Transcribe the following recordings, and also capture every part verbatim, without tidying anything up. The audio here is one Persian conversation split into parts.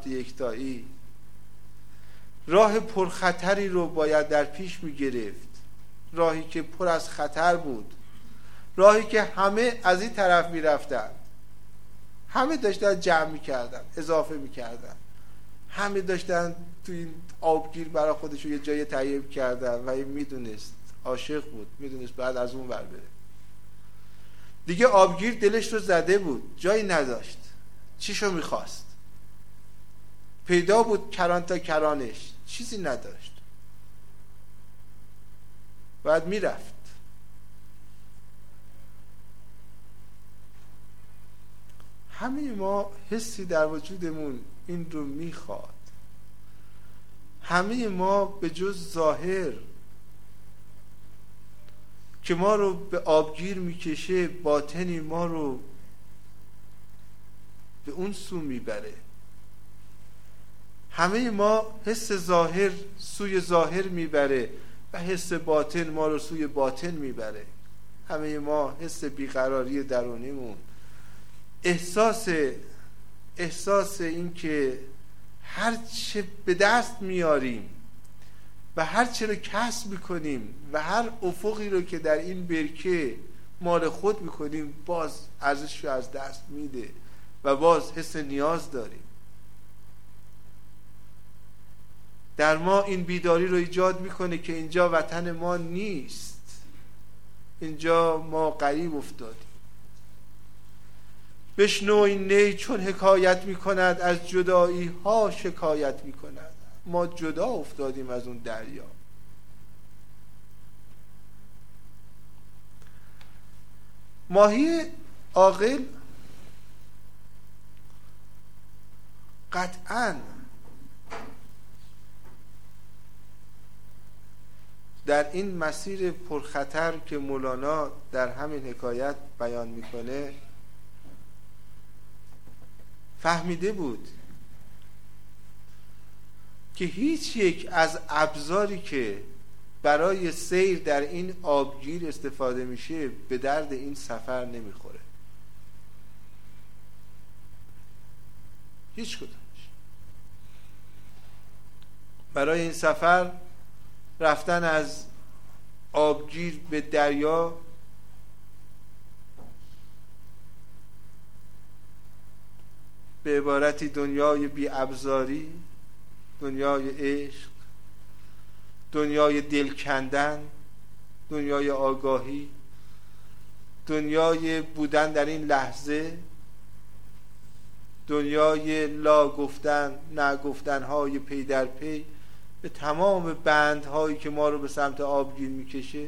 یکتایی. راه پرخطری رو باید در پیش میگرفت، راهی که پر از خطر بود، راهی که همه از این طرف میرفتن، همه داشتن جمع میکردن، اضافه میکردن، همه داشتن تو این آبگیر برای خودش یه جای تهیه کردن و این میدونست، عاشق بود، میدونست بعد از اون ور بره. دیگه آبگیر دلش رو زده بود، جایی نداشت، چیشو میخواست، پیدا بود کران تا کرانش، چیزی نداشت، بعد میرفت. همه ما حسی در وجودمون این رو میخواد. همه ما به جز ظاهر که ما رو به آبگیر میکشه، باطنی ما رو به اون سو میبره. همه ما حس ظاهر سوی ظاهر میبره و حس باطن ما رو سوی باطن میبره. همه ما حس بیقراری درونیمون، احساس احساس این که هر چه به دست میاریم و هر چه رو کسب میکنیم و هر افقی رو که در این برکه مال خود میکنیم باز ارزشش رو از دست میده و باز حس نیاز داریم. در ما این بیداری رو ایجاد میکنه که اینجا وطن ما نیست، اینجا ما غریب افتادیم. بشنو این نی چون حکایت میکند، از جدایی ها شکایت میکند. ما جدا افتادیم از اون دریا. ماهی عاقل قطعاً در این مسیر پرخطر که مولانا در همین حکایت بیان میکنه فهمیده بود که هیچ یک از ابزاری که برای سیر در این آبگیر استفاده میشه به درد این سفر نمیخوره. هیچ کدومش. برای این سفر رفتن از آبگیر به دریا به عبارتی دنیای بی ابزاری، دنیای عشق، دنیای دل کندن، دنیای آگاهی، دنیای بودن در این لحظه، دنیای لا گفتن نه گفتن های پی در پی به تمام بندهایی که ما رو به سمت آبگیر میکشه.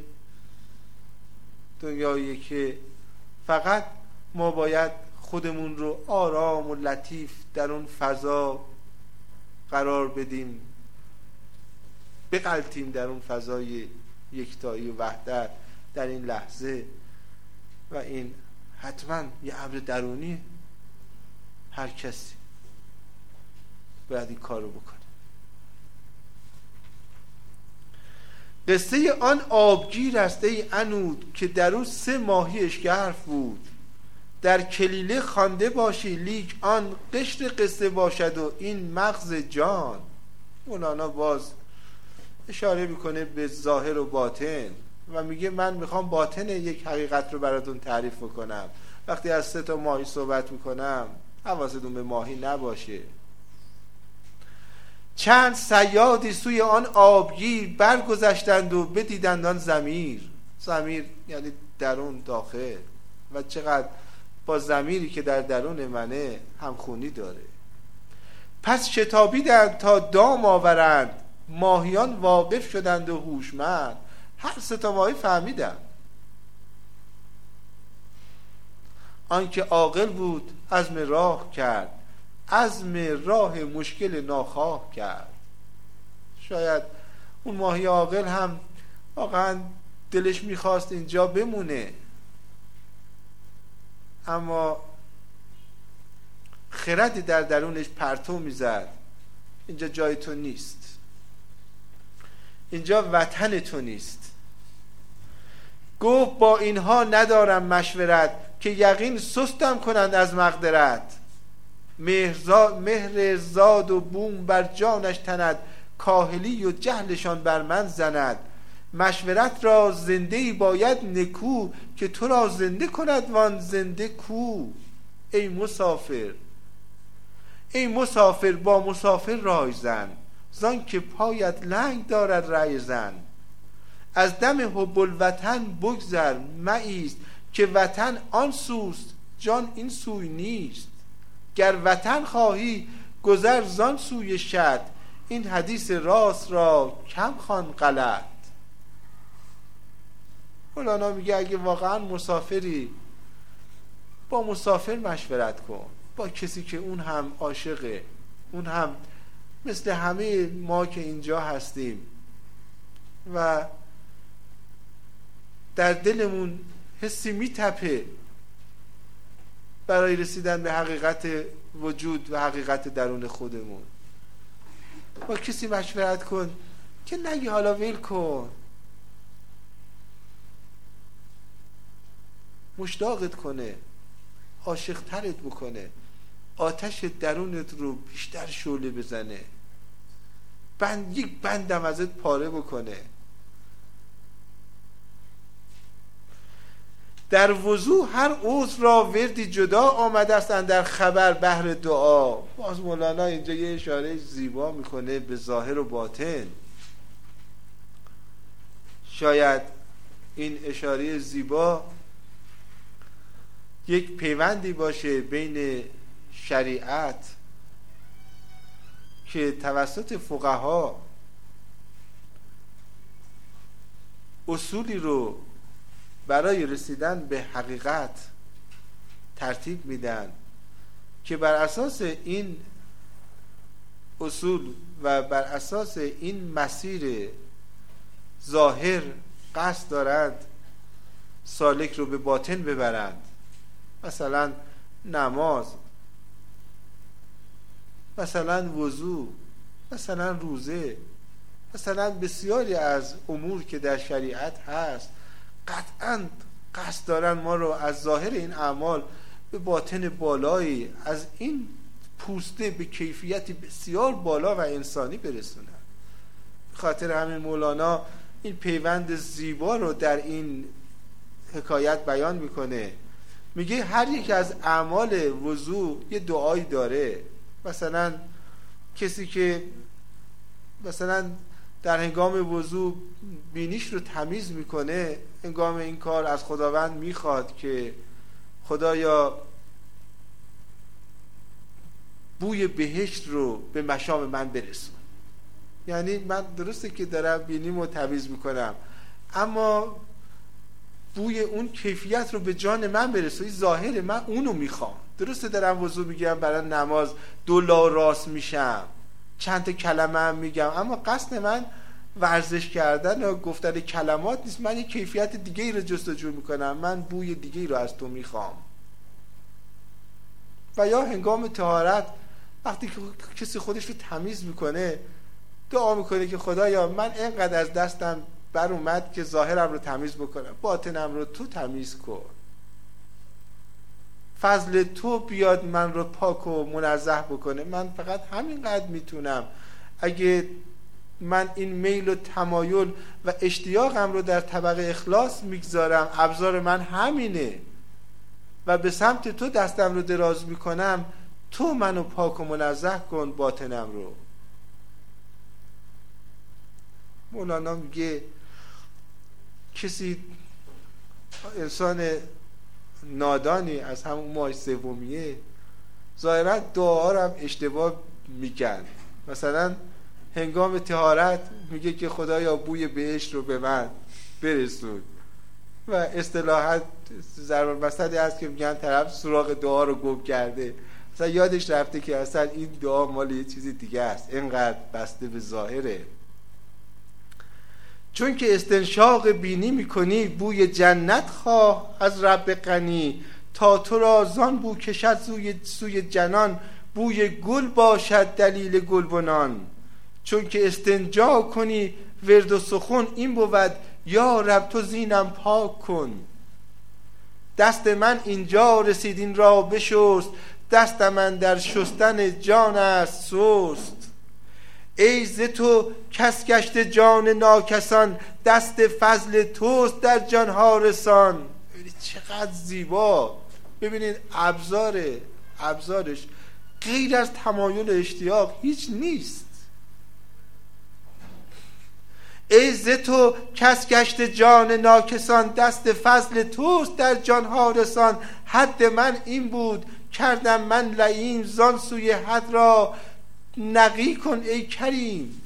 دنیایی که فقط ما باید خودمون رو آرام و لطیف در اون فضا قرار بدیم، بغلتیم در اون فضای یکتایی و وحدت در این لحظه. و این حتما یه امر درونی، هر کسی باید این کار رو بکنه. قصه آن آبگیر است ای عنود، که در اون سه ماهی اشگرف بود. در کلیله خوانده باشی لیک آن قشر قصه باشد و این مغز جان. مولانا باز اشاره میکنه به ظاهر و باطن و میگه من میخوام باطن یک حقیقت رو براتون تعریف کنم. وقتی از سه تا ماهی صحبت میکنم حواستون به ماهی نباشه. چند صیادی سوی آن آبگیر برگذشتند و بدیدند آن ضمیر. ضمیر یعنی درون، داخل، و چقدر با ضمیری که در درون منه همخونی داره. پس شتابیدند تا دام آورند، ماهیان واقف شدند و هوشمند. هر سه تا ماهی فهمیدند. آنکه عاقل بود عزم راه کرد، عزم راه مشکل ناخواه کرد. شاید اون ماهی عاقل هم واقعا دلش میخواست اینجا بمونه، اما خردی در درونش پرتو میزد اینجا جای تو نیست، اینجا وطن تو نیست. گفت با اینها ندارم مشورت، که یقین سستم کنند از مقدرت. مهر زاد و بوم بر جانش تند، کاهلی و جهلشان بر من زند. مشورت را زنده باید نکو، که تو را زنده کند وان زنده کو. ای مسافر ای مسافر با مسافر رای زن، زان که پایت لنگ دارد رای زن. از دم حب الوطن بگذر مایست، که وطن آن سوست جان این سوی نیست. گر وطن خواهی گذر زان سوی شط، این حدیث راست را کم خوان غلط. مولانا میگه اگه واقعا مسافری، با مسافر مشورت کن، با کسی که اون هم عاشقه، اون هم مثل همه ما که اینجا هستیم و در دلمون حسی میتپه برای رسیدن به حقیقت وجود و حقیقت درون خودمون. با کسی مشورت کن که نگی حالا ویل کن، مشتاقت کنه، عاشق ترت بکنه، آتش درونت رو بیشتر شعله بزنه، بند یک بندم ازت پاره بکنه. در وضو هر عضو را وردی جدا، آمده است در خبر بهر دعا. باز مولانا اینجا یه اشاره زیبا میکنه به ظاهر و باطن. شاید این اشاره زیبا یک پیوندی باشه بین شریعت که توسط فقها اصولی رو برای رسیدن به حقیقت ترتیب میدن که بر اساس این اصول و بر اساس این مسیر ظاهر قصد دارند سالک رو به باطن ببرند. مثلا نماز، مثلا وضو، مثلا روزه، مثلا بسیاری از امور که در شریعت هست قطعاً قصد دارن ما رو از ظاهر این اعمال به باطن بالایی، از این پوسته به کیفیتی بسیار بالا و انسانی برسونن. خاطر همین مولانا این پیوند زیبا رو در این حکایت بیان میکنه. میگه هر یک از اعمال وضو یه دعایی داره. مثلا کسی که مثلا در هنگام وضو بینیش رو تمیز میکنه، هنگام این کار از خداوند میخواد که خدایا بوی بهشت رو به مشام من برسون. یعنی من درسته که دارم بینیمو تمیز میکنم، اما بوی اون کیفیت رو به جان من برسون. ظاهر من اونو میخوام. درسته دارم وضو میگیرم برای نماز، دولا راست میشم، چند تا کلمه هم میگم، اما قصد من ورزش کردن و گفتن کلمات نیست. من یک کیفیت دیگه ای رو جستجو میکنم، من بوی دیگه ای رو از تو میخوام. و یا هنگام طهارت وقتی که کسی خودش رو تمیز میکنه دعا میکنه که خدایا من اینقدر از دستم بر اومد که ظاهرم رو تمیز بکنم، باطنم رو تو تمیز کن، فضل تو بیاد من رو پاک و منزه بکنه. من فقط همینقدر میتونم. اگه من این میل و تمایل و اشتیاقم رو در طبق اخلاص میگذارم، ابزار من همینه و به سمت تو دستم رو دراز میکنم، تو منو پاک و منزه کن باطنم رو. مولانا میگه کسی انسان نادانی از همون ماه سومیه ظاهرا دعا رو هم اشتباه میگن. مثلا هنگام طهارت میگه که خدایا بوی بهشت رو به من برسون و اصطلاحاً ضرب المثلی هست که میگن طرف سراغ دعا رو گم کرده، مثلا یادش رفته که اصلا این دعا مال یه چیزی دیگه است، اینقدر بسته به ظاهره. چون که استنشاق بینی میکنی بوی جنت خواه از رب غنی، تا تو را زان بو کشد سوی, سوی جنان، بوی گل باشد دلیل گلبنان. چون که استنجا کنی ورد و سخن این بود، یا رب تو زینم پاک کن. دست من اینجا رسید این را بشست، دست من در شستن جان است سست. ای ز تو کس گشت جان ناکسان، دست فضل توست در جانها رسان. ببینید چقدر زیبا، ببینید ابزار ابزارش غیر از تمایل و اشتیاق هیچ نیست. ای ز تو کس گشت جان ناکسان، دست فضل توست در جانها رسان. حد من این بود کردم من لئیم، زان سوی حد را نقی کن ای کریم.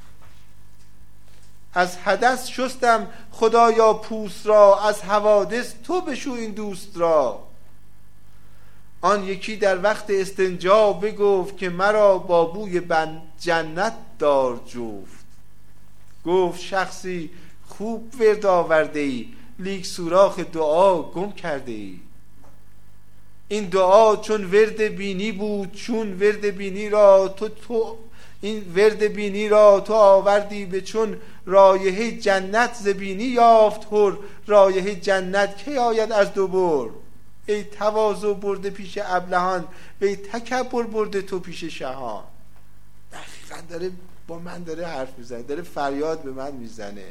از حدث شستم خدایا پوست را، از حوادث تو بشو این دوست را. آن یکی در وقت استنجا بگفت، که مرا با بوی بن جنت دار جفت. گفت شخصی خوب ورد آورده ای، لیک سوراخ دعا گم کرده ای. این دعا چون ورد بینی بود، چون ورد بینی را تو تو این ورد بینی را تو آوردی به چون. رایحه جنت ز بینی یافت هر، رایحه جنت کی آید از دوبر. ای تواضع برده پیش ابلهان، و ای تکبر برده تو پیش شهان. دقیقا داره با من داره حرف میزنه، داره فریاد به من میزنه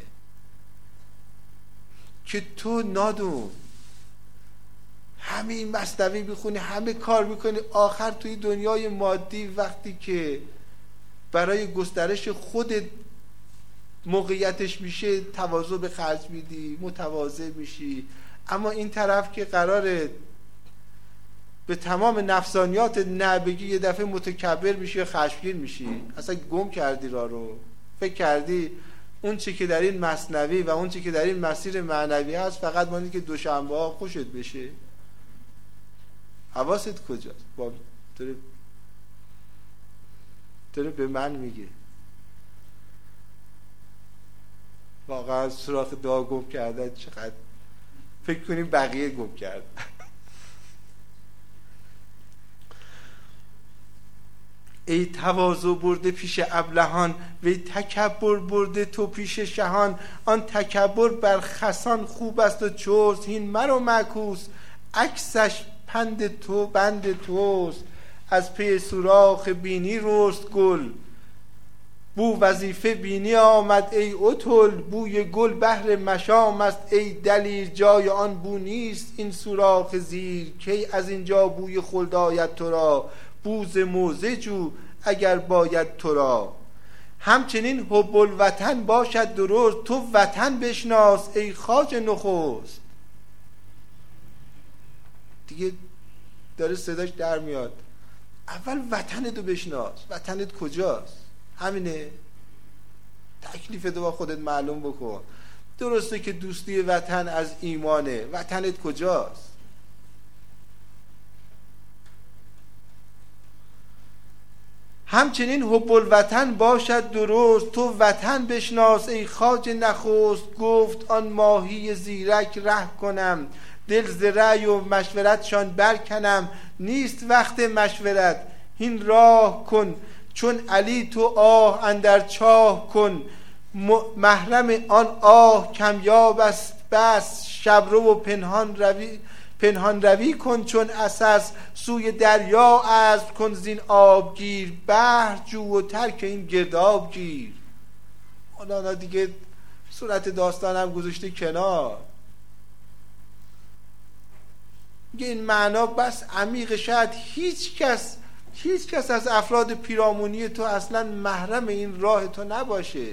که تو نادون همه این مثنوی میخونی، همه کار میکنی، آخر توی دنیای مادی وقتی که برای گسترش خودت موقعیتش میشه تواضع به خرج میدی، متواضع میشی. اما این طرف که قراره به تمام نفسانیات نه بگی، یه دفعه متکبر میشی یا خشمگین میشی. اصلا گم کردی راه رو، فکر کردی اون چی که در این مثنوی و اون چی که در این مسیر معنوی هست فقط مانی که دوشنبه ها خوشت بشه. حواست کجاست؟ با داره داره به من میگه واقعا سوراخ دعا گم کردن چقدر فکر کنیم بقیه گم کرد. ای تواضع برده پیش ابلهان، وی تکبر برده تو پیش شهان. آن تکبر بر خسان خوب است و چوست، هین مرو معکوس عکسش پند تو بند توست. از پی سوراخ بینی رست گل، بو وظیفه بینی آمد ای اتل. بوی گل بهر مشام است ای دلیر، جای آن بو نیست این سوراخ زیر. کی از اینجا بوی خلد آید تو را، بوز موزه جو اگر باید تو را. همچنین حب الوطن باشد درست، تو وطن بشناس ای خواجه نخست. دیگه داره صداش در میاد. اول وطنتو بشناس. وطنت کجاست؟ همینه. تکلیفتو با خودت معلوم بکن. درسته که دوستی وطن از ایمانه، وطنت کجاست؟ همچنین حب الوطن باشد درست، تو وطن بشناس ای خواجه نخست. گفت آن ماهی زیرک ره کنم، دل ز رأی و مشورتشان برکنم. نیست وقت مشورت هین راه کن، چون علی تو آه اندر چاه کن. محرم آن آه کمیاب است بس، شبرو و پنهان روی پنهان روی کن چون اساس. سوی دریا عزم کن زین آبگیر، بحر جو و ترک این گرداب گیر. حالا دیگه صورت داستانم گذاشته کنار. این معنا بس عمیق، شاید هیچ کس هیچ کس از افراد پیرامونی تو اصلا محرم این راه تو نباشه.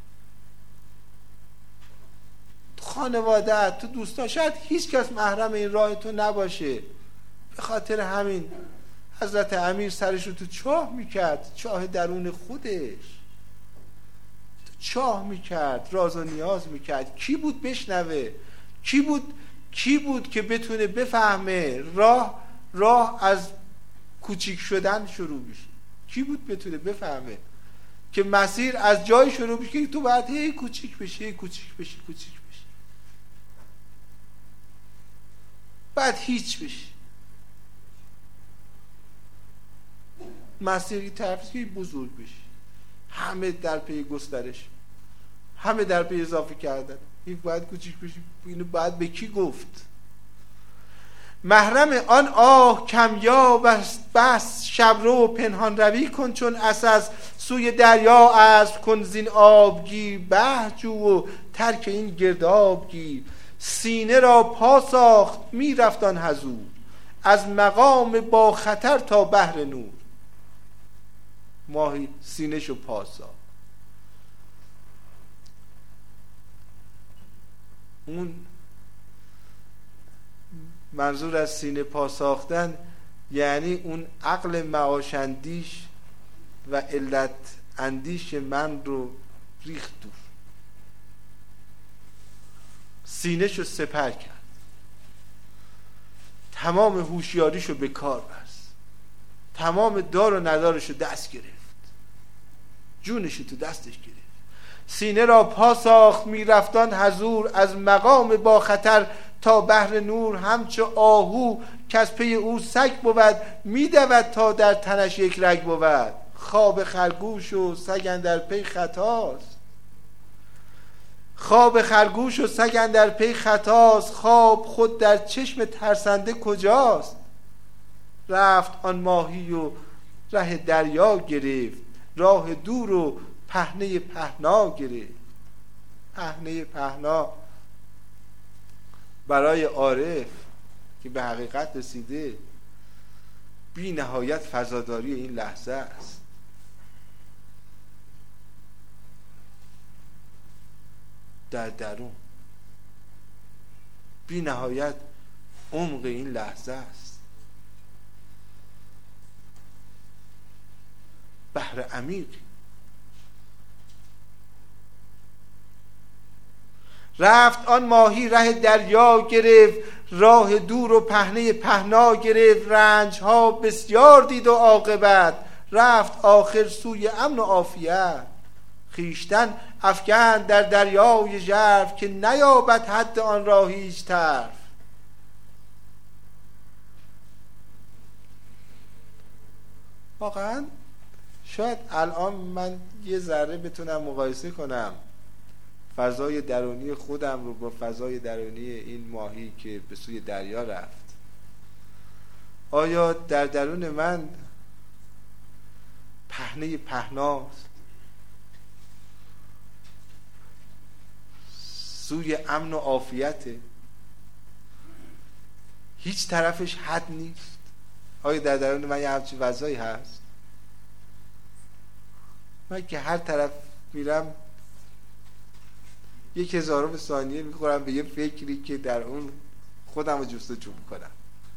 تو خانواده، تو دوستان، شاید هیچ کس محرم این راه تو نباشه. به خاطر همین حضرت امیر سرش رو تو چاه میکرد، چاه درون خودش تو چاه میکرد، راز و نیاز میکرد. کی بود بشنوه؟ کی بود کی بود که بتونه بفهمه راه راه از کوچیک شدن شروع میشه؟ کی بود بتونه بفهمه که مسیر از جای شروع میشه که تو باید هی کوچیک بشی، هی کوچیک بشی، کوچیک بشی، بعد هیچ بشی. مسیری طرفی که بزرگ بشی. همه در پی گسترش، همه در پی اضافه کردن. این باید کوچیک بشی. اینو باید به کی گفت؟ محرم آن آه کمیاب است بس، شب رو پنهان روی کن چون عسس، سوی دریا اسب کن زین آبگیر، بحر جو و ترک این گرداب گیر. سینه را پا ساخت می رفت آن حضور، از مقام با خطر تا بحر نور. ماهی سینه‌شو پا ساخت. اون منظور از سینه پا ساختن یعنی اون عقل معاش اندیش و علت اندیش من رو ریخت دور، سینه‌شو سپر کرد، تمام هوشیاریشو به کار بست، تمام دار و ندارشو دست گرفت، جونشو تو دستش گرفت. سینه را پا ساخت می رفتان حضور، از مقام با خطر تا بحر نور. همچو آهو که از پی او سگ بود، می دود تا در تنش یک رگ بود. خواب خرگوش و سگ اندر پی خطاست، خواب خرگوش و سگ اندر پی خطاست، خواب خود در چشم ترسنده کجاست. رفت آن ماهی و ره دریا گرفت، راه دور و پهنه پهنا گرفت. پهنه پهنا برای عارف که به حقیقت رسیده بی نهایت فضاداری این لحظه است. در درون بی نهایت عمق این لحظه است، بحر عمیق. رفت آن ماهی ره دریا گرفت، راه دور و پهنه پهنا گرفت. رنج ها بسیار دید و عاقبت، رفت آخر سوی امن و عافیت. خیشتن افکند در دریای ژرف، که نیابد حد آن را هیچ طرف. واقعا شاید الان من یه ذره بتونم مقایسه کنم فضای درونی خودم رو با فضای درونی این ماهی که به سوی دریا رفت. آیا در درون من پهنه پهناست، سوی امن و عافیته، هیچ طرفش حد نیست؟ آیا در درون من یه همچین فضایی هست؟ من که هر طرف میرم یک هزارم ثانیه میخورم به یه فکری که در اون خودم رو جستجو میکنم،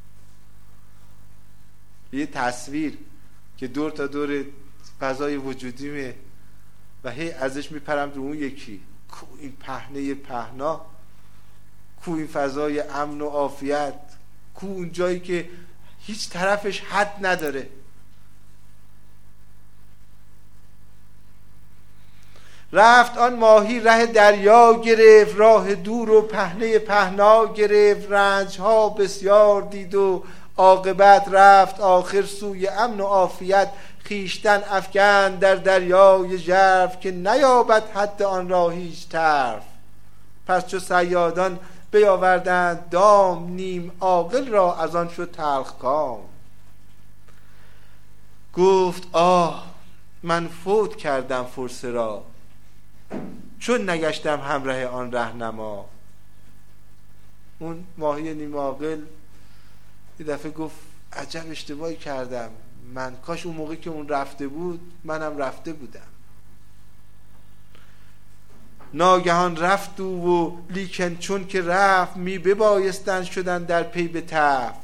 یه تصویر که دور تا دور فضای وجودیمه و هی ازش میپرم رو اون یکی. کو این پهنه پهنا، کو این فضای امن و عافیت، کو اون جایی که هیچ طرفش حد نداره. رفت آن ماهی ره دریا گرفت، راه دور و پهنه پهنا گرفت. رنج ها بسیار دید و عاقبت، رفت آخر سوی امن و عافیت. خیشتن افکند در دریای ژرف، که نیابد حد آن را هیچ طرف. پس چو صیادان بیاوردند دام، نیم عاقل را از آن شد تلخ کام. گفت آه من فوت کردم فرصه را، چون نگشتم همراه آن رهنما. اون ماهی نیم عاقل یه دفعه گفت عجب اشتباهی کردم، من کاش اون موقع که اون رفته بود منم رفته بودم. ناگهان رفت او و لیکن چون که رفت، می ببایستن شدن در پی به تفت.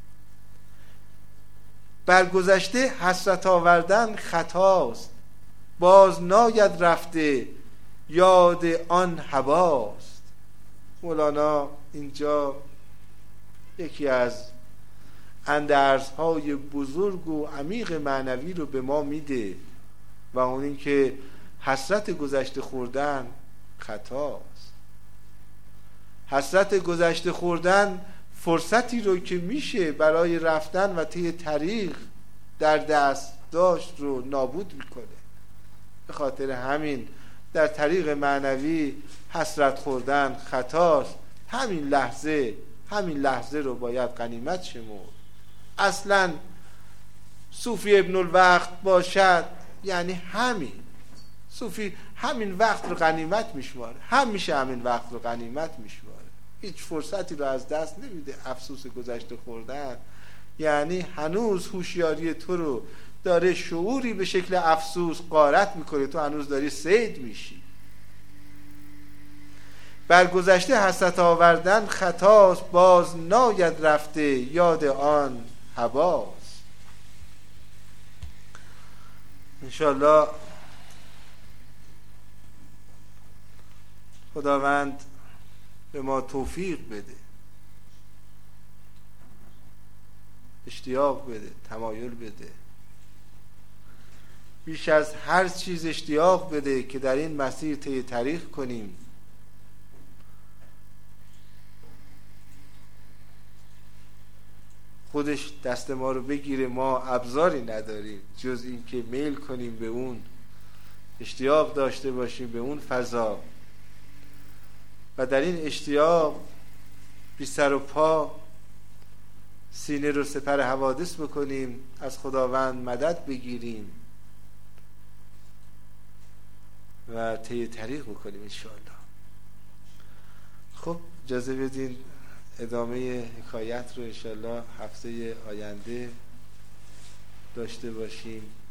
برگذشته حسرت آوردن خطاست، باز ناید رفته یاد آن هواست. مولانا اینجا یکی از اندرزهای بزرگ و عمیق معنوی رو به ما میده و اون این که حسرت گذشته خوردن خطاست. حسرت گذشته خوردن فرصتی رو که میشه برای رفتن و طی طریق در دست داشت رو نابود میکنه. به خاطر همین در طریق معنوی حسرت خوردن خطاست. همین لحظه همین لحظه رو باید غنیمت شمرد. اصلا صوفی ابن الوقت باشد یعنی همین صوفی همین وقت رو غنیمت میشماره، همیشه همین وقت رو غنیمت میشماره، هیچ فرصتی رو از دست نمیده. افسوس گذشته خوردن یعنی هنوز هوشیاری تو رو داره شعوری به شکل افسوس غارت میکنه، تو هنوز داری صید میشی. بر گذشته حسرت آوردن خطاست، باز ناید رفته یاد آن هباست. انشاءالله خداوند به ما توفیق بده، اشتیاق بده، تمایل بده، بیش از هر چیز اشتیاق بده که در این مسیر طی طریق کنیم. خودش دست ما رو بگیره، ما ابزاری نداریم جز این که میل کنیم به اون، اشتیاق داشته باشیم به اون فضا و در این اشتیاق بی سر و پا سینه رو سپر حوادث بکنیم، از خداوند مدد بگیریم و طی طریق بکنیم انشاءالله. خب اجازه بدین ادامه حکایت رو انشاءالله هفته آینده داشته باشیم.